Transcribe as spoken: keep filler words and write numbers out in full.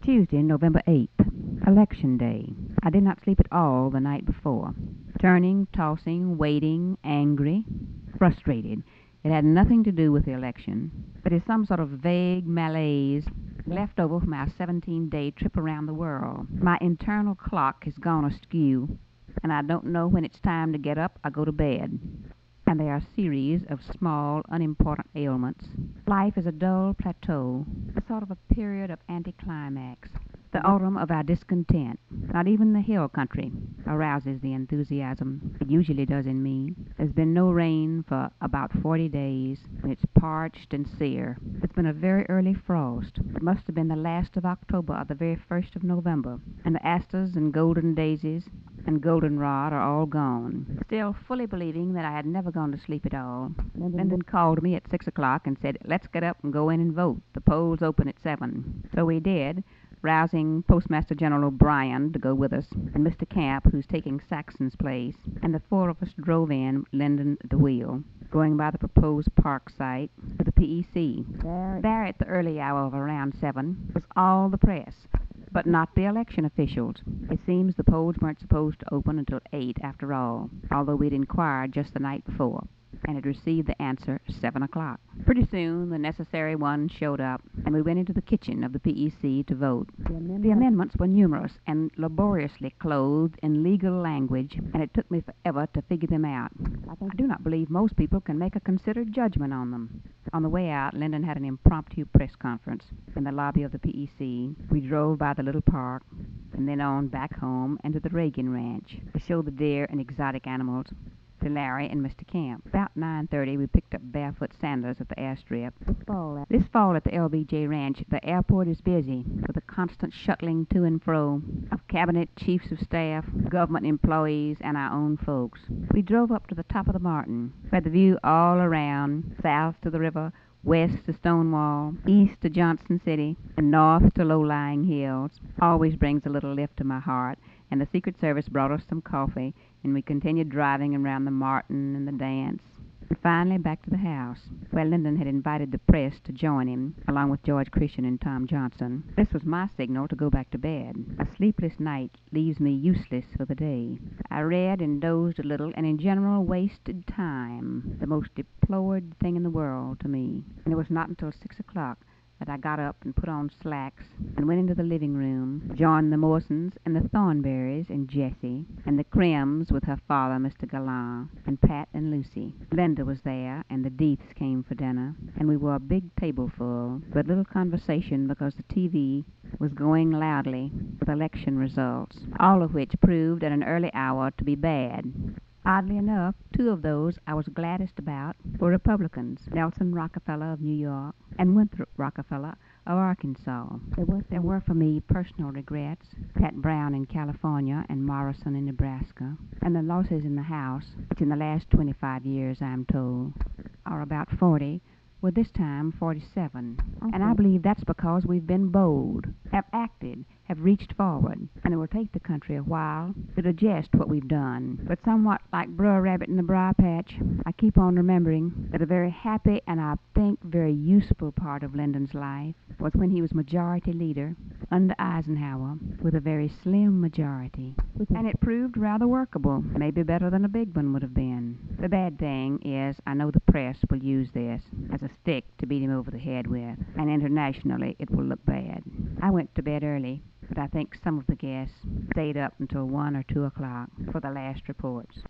Tuesday, November eighth, Election Day. I did not sleep at all the night before. Turning, tossing, waiting, angry, frustrated. It had nothing to do with the election, but is some sort of vague malaise left over from our seventeen-day trip around the world. My internal clock has gone askew, and I don't know when it's time to get up or go to bed. And they are a series of small, unimportant ailments. Life is a dull plateau, a sort of a period of anticlimax, the autumn of our discontent. Not even the hill country arouses the enthusiasm it usually does in me. There's been no rain for about forty days, and it's parched and sere. It's been a very early frost. It must have been the last of October or the very first of November, and the asters and golden daisies and goldenrod are all gone. Still fully believing that I had never gone to sleep at all, Lyndon called me at six o'clock and said, "Let's get up and go in and vote. The polls open at seven." So we did, rousing Postmaster General O'Brien to go with us, and Mister Camp, who's taking Saxon's place, and the four of us drove in, Lyndon at the wheel, going by the proposed park site to the P E C. There, there at the early hour of around seven was all the press, but not the election officials. It seems the polls weren't supposed to open until eight after all, although we'd inquired just the night before, and had received the answer seven o'clock. Pretty soon the necessary ones showed up, and we went into the kitchen of the P E C to vote. The amendments, the amendments were numerous and laboriously clothed in legal language, and it took me forever to figure them out. I, think I do not believe most people can make a considered judgment on them. On the way out, Lyndon had an impromptu press conference in the lobby of the P E C. We drove by the little park, and then on back home and to the Reagan Ranch to show the deer and exotic animals to Larry and Mister Camp. About nine thirty, we picked up Barefoot Sanders at the airstrip. This fall, this fall at the L B J Ranch, the airport is busy with a constant shuttling to and fro of cabinet, chiefs of staff, government employees, and our own folks. We drove up to the top of the Martin, where the view all around, south to the river, west to Stonewall, east to Johnson City, and north to low-lying hills, always brings a little lift to my heart, and the Secret Service brought us some coffee, and we continued driving around the Martin and the dance, and finally back to the house, where Lyndon had invited the press to join him, along with George Christian and Tom Johnson. This was my signal to go back to bed. A sleepless night leaves me useless for the day. I read and dozed a little, and in general wasted time, the most deplored thing in the world to me. And it was not until six o'clock that I got up and put on slacks and went into the living room, joined the Morsons and the Thornberrys and Jessie, and the Crims with her father, Mister Gallant, and Pat and Lucy. Linda was there, and the Deeths came for dinner, and we were a big table full, but little conversation because the T V was going loudly with election results, all of which proved at an early hour to be bad. Oddly enough, two of those I was gladdest about were Republicans, Nelson Rockefeller of New York and Winthrop Rockefeller of Arkansas. There were, there were for me personal regrets, Pat Brown in California and Morrison in Nebraska, and the losses in the House, which in the last twenty-five years, I am told, are about forty, were this time forty-seven. Okay. And I believe that's because we've been bold, have acted, have reached forward, and it will take the country a while to digest what we've done. But somewhat like Brer Rabbit in the briar patch, I keep on remembering that a very happy and I think very useful part of Lyndon's life was when he was majority leader under Eisenhower with a very slim majority. And it proved rather workable, maybe better than a big one would have been. The bad thing is I know the press will use this as a stick to beat him over the head with, and internationally it will look bad. I went to bed early, but I think some of the guests stayed up until one or two o'clock for the last reports.